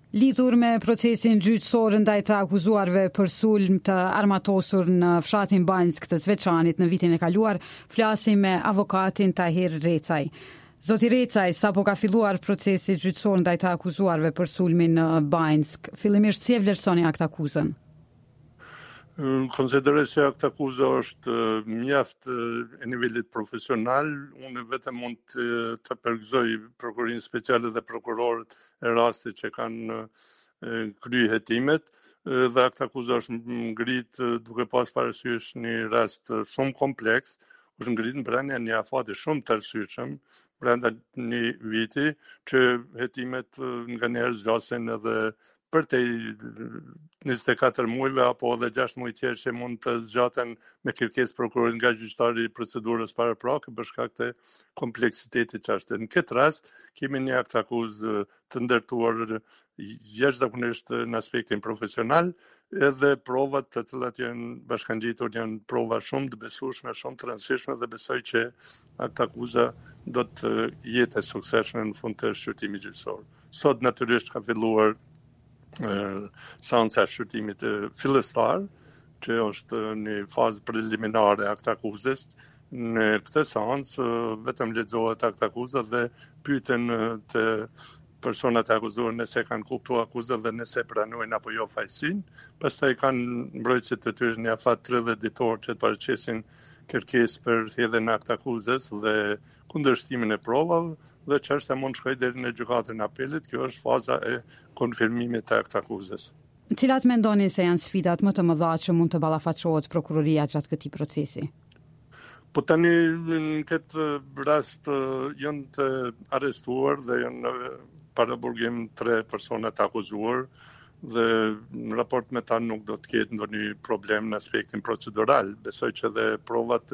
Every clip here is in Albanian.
Lidhur me procesin gjyqësor ndaj të akuzuarve për sulm të armatosur në fshatin Banjsk të Zveçanit në vitin e kaluar, flasim me avokatin Tahir Recaj. Zoti Recaj, sapo ka filluar procesi gjyqësor ndaj të akuzuarve për sulmin në Banjsk, fillimisht si e vlerësoni akt akuzën? Konsideroj se akt akuza është mjaft e nivelit profesional. Unë vetëm mund të përgëzoj Prokurorinë Speciale dhe prokurorët e rastit që kanë kryer hetimet. Dhe akt akuza është ngrit duke pas parasysh një rast shumë kompleks, është ngrit brenda një afati shumë të arsyeshëm, brenda një viti, që hetimet nganjëherë zgjasen edhe për te 24 muajve apo edhe 6 muaj tjerë që mund të zgjaten me kërkesë prokurorit nga gjyqtari i procedurës paraprake për shkak të kompleksitetit që është. Në këtë rast kemi një akt akuzë të ndërtuar jashtëzakonisht në aspektin profesional, edhe provat të cilat janë bashkangjitur janë prova shumë të besueshme, shumë të rëndësishme dhe besoj që akt akuza do të jetë e suksesshme në fund të shqyrtimit gjyqësor. Sot natyrisht ka filluar seanca e shqyrtimit fillestar, që është një fazë preliminare e akt akuzës. Në këtë seancë vetëm lexohet akt akuza dhe pyeten të personat e akuzuar nëse kanë kuptuar akuzën dhe nëse pranojnë apo jo fajsin. Pastaj kanë mbrojtësit të tyre një afat 30 ditor që të paraqesin kërkesë për hedhjen e akt akuzës dhe kundërshtimin e provave, dhe çështja mund shkojë deri në gjykatën e apelit. Kjo është faza e konfirmimit të akt akuzës. Cilat mendoni se janë sfidat më të mëdha që mund të ballafaqohet prokuroria gjatë këtij procesi? Po tani në këtë rast janë të arrestuar dhe janë para burgim 3 persona të akuzuar dhe në raport me ta nuk do të ketë ndonjë problem në aspektin procedural. Besoj që dhe provat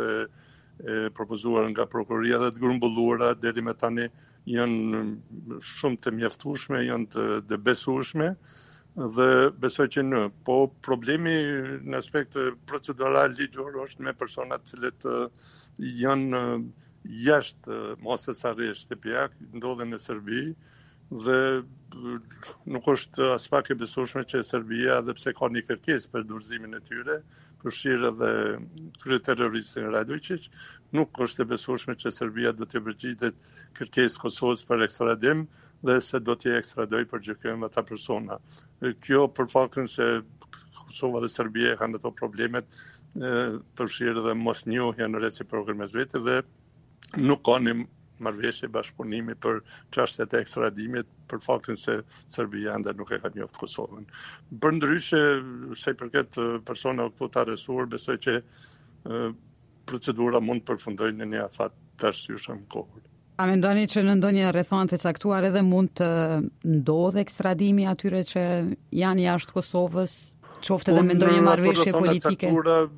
e propozuar nga prokuroria dhe të grumbulluara deri me tani janë shumë të mjaftueshme, janë të besueshme dhe besoj që po problemi në aspekt procedural ligjor është me personat të cilët janë jashtë masës së shtëpiak, ndodhen në Serbi dhe nuk është as pak e besueshme që Serbia, edhe pse ka një kërkesë për dorëzimin e tyre, përfshirë edhe kryeterroristin Radojčić, nuk është e besueshme që Serbia do të përgjigjet kërkesë Kosovës për ekstradim dhe se do t'i ekstradoj për gjykim ata persona. Kjo për faktin se Kosova dhe Serbia kanë ato problemet përfshirë edhe mosnjohja në reciprokën mes vete dhe nuk ka një marrëveshje bashkëpunimi për çështjet e ekstradimit për faktin se Serbia ende nuk e ka njoftë Kosovën. Përndryshe, se i përket personave këtu të arrestuar, besoj që procedura mund të përfundojë në një afat të arsyeshëm kohë. A mendoni që në ndonjë rrethant të caktuar edhe mund të ndodhë ekstradimi atyre që janë jashtë Kosovës, qoftë edhe me ndonjë marrëveshje politike?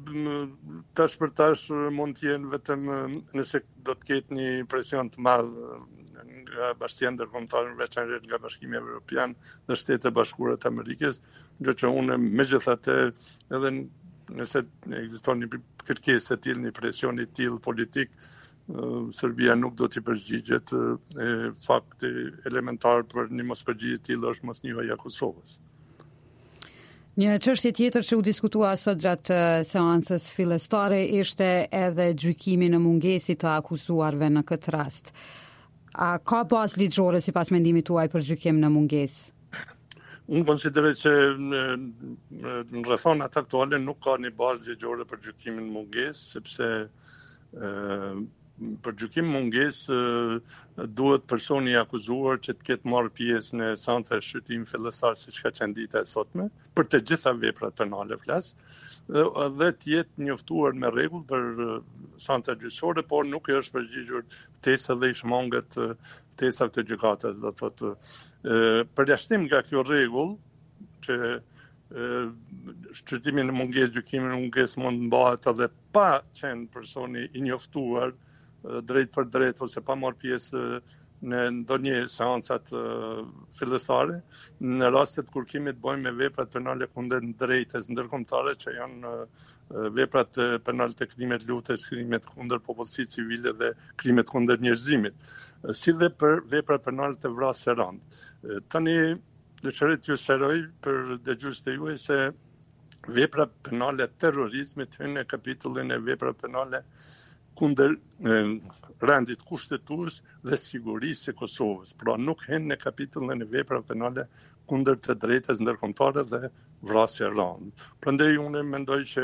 Tash për tash mund të jenë vetëm nëse do të ketë një presion të madh nga bashkia ndërkombëtare, veçanërisht nga Bashkimi Evropian dhe Shtetet e Bashkuara të Amerikës, gjë që unë megjithatë edhe nëse ekziston një kërkesë e tillë, një presion i tillë politik, Serbia nuk do t'i përgjigjet. Fakti elementar për një mospërgjigje e tillë është mosnjohja e Kosovës. Një çështje tjetër që u diskutua sot gjatë seancës fillestare ishte edhe gjykimi në mungesë të akuzuarve në këtë rast. A ka bazë ligjore sipas mendimit tuaj për gjykim në mungesë? Unë konsideroj se në rrethonat aktuale nuk ka një bazë ligjore për gjykimin në mungesë, sepse për gjykim mungesë duhet personi i akuzuar që të ketë marrë pjesë në seanca e shqyrtimit fillestar siç ka qenë dita e sotme, për të gjitha veprat penale flas, dhe të jetë njoftuar me rregull për seanca gjyqësore, por nuk i është përgjigjur ftesa dhe i shmanget ftesa të gjykatës, do thotë. Përjashtim nga kjo rregull që shqyrtimi në mungesë, gjykimi në mungesë mund mbahet edhe pa qenë personi i njoftuar drejt për drejt ose pa marrë pjesë në ndonjë seancat fillestare, në rastet kur kemi të bëjmë me veprat penale kundër drejtës ndërkombëtare që janë veprat penale të krimet luftës, krimet kundër popullsisë civile dhe krimet kundër njerëzimit, si dhe për veprat penale të vrasjes së rand. Tani dëshirit ju sqaroj për dëgjuesit e juaj se vepra penale terrorizmit hyn në kapitullin e vepra penale kundër rendit kushtetues dhe sigurisë së Kosovës. Pra nuk hyn në kapitullin e vepra penale kundër të drejtës ndërkombëtare dhe vrasje rand. Prandaj unë mendoj që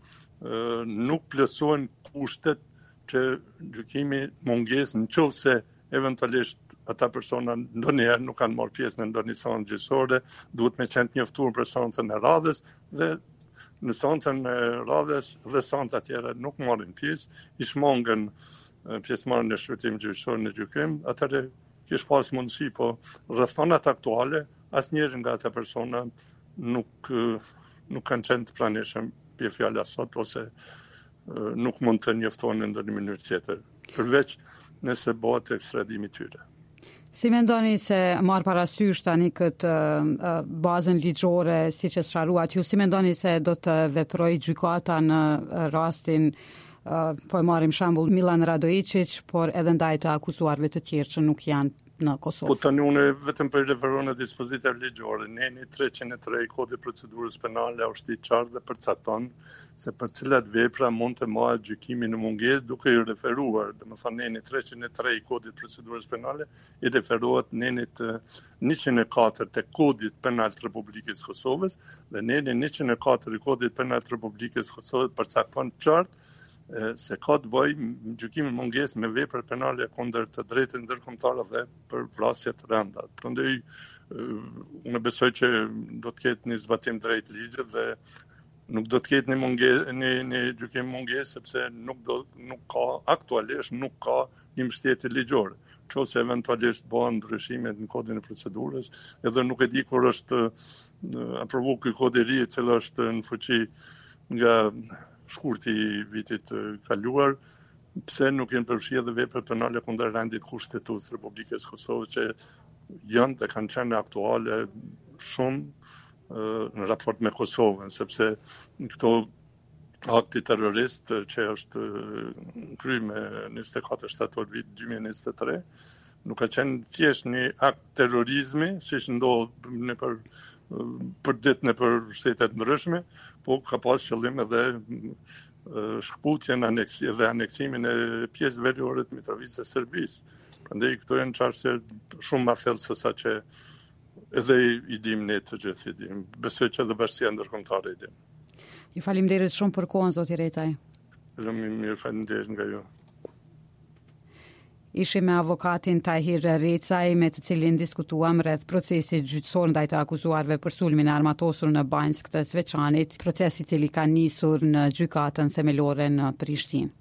nuk plotësohen kushtet që gjykimi mungesë nëse eventualisht ata persona ndonjëherë nuk kanë marrë pjesë në ndonjë seancë gjyqësore, duhet me qenë të njoftuar për seancën e radhës dhe në seancën e radhës dhe seanca tjera nuk marrin pjesë, i shmangën pjesëmarrjen në shqyrtim gjyqësor në gjykim, atëherë kish pas mundësi, po rrethanat aktuale asnjëri nga ata persona nuk kanë qenë të pranishëm për fjala sot ose nuk mund të njoftohen në ndonjë mënyrë tjetër, përveç nëse bëhet ekstradimi tyre. Si mendoni se marr parasysh tani këtë bazën ligjore siç e sqaruat ju, si mendoni se do të veprojë gjykata në rastin po e marrim shembull Milan Radojičić, por edhe ndaj të akuzuarve të tjerë që nuk janë në Kosovë? Po tani unë vetëm për referoj në dispozita ligjore, neni 303 i Kodit Procedurës Penale është i qartë dhe përcakton se për cilat vepra mund të marrë gjykimi në mungesë duke i referuar, domethënë neni 303 i Kodit Procedurës Penale i referohet nenit 104 të Kodit Penal të Republikës së Kosovës dhe neni 104 i Kodit Penal të Republikës së Kosovës përcakton qartë se ka të bëjë gjykimi mungesë me vepra penale kundër të drejtës ndërkombëtare dhe për vrasje të rënda. Prandaj unë besoj që do të ketë një zbatim drejt ligjit dhe nuk do të ketë një gjykim mungesë sepse nuk ka aktualisht nuk ka një mbështetje ligjore. Nëse eventualisht bëhen ndryshimet në kodin e procedurës, edhe nuk e di kur është aprovuar ky kod i ri i cili është në fuqi nga shkurti i vitit kaluar, pse nuk janë përfshirë edhe vepra penale kundër rendit kushtetues Republikës së Kosovës që janë dhe kanë qenë aktuale shumë në raport me Kosovën, sepse këto akti terrorist që është kryer me 24 shtator vit 2023 nuk ka qenë thjesht një akt terrorizmi, siç ndodh për ditë në për shtetet ndryshme, po ka pas qëllim edhe shkputjen dhe aneksimin e pjesë veriore të Mitrovisë së Serbisë. Prandaj këto janë çështje shumë më thellë se sa që edhe i dim ne të gjithë i dim. Besoj që edhe bashkia ndërkombëtare i dim. Ju faleminderit shumë për kohën, zoti Recaj. Mirë, faleminderit nga ju. Ishim me avokatin Tahir Recaj, me të cilin diskutuam rreth procesit gjyqësor ndaj të akuzuarve për sulmin e armatosur në Banjsk të Sveçanit, procesi i cili ka nisur në gjykatën themelore në Prishtinë.